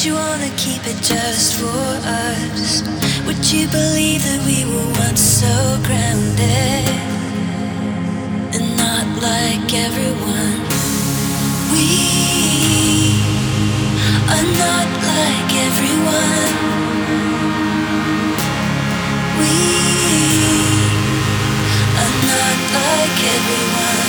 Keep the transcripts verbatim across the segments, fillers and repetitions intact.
you wanna keep it just for us? Would you believe that we were once so grounded and not like everyone? We are not like everyone. We are not like everyone.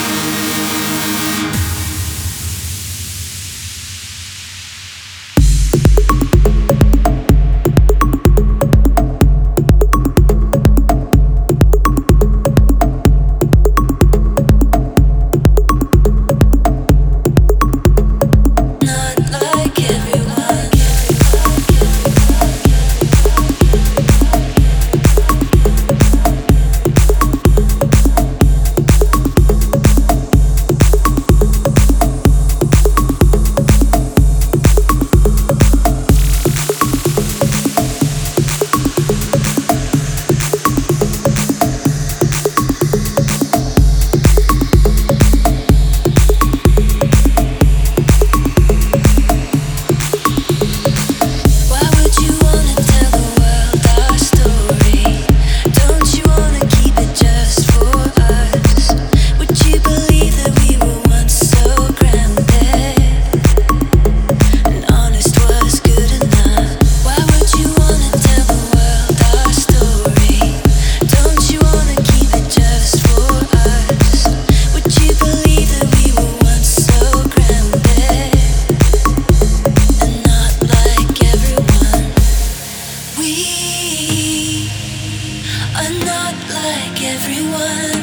Everyone,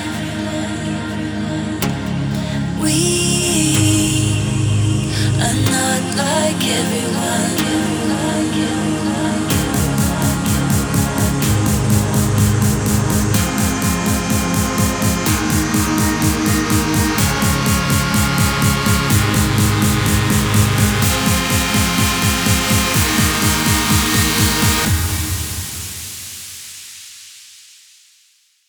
we are not like everyone.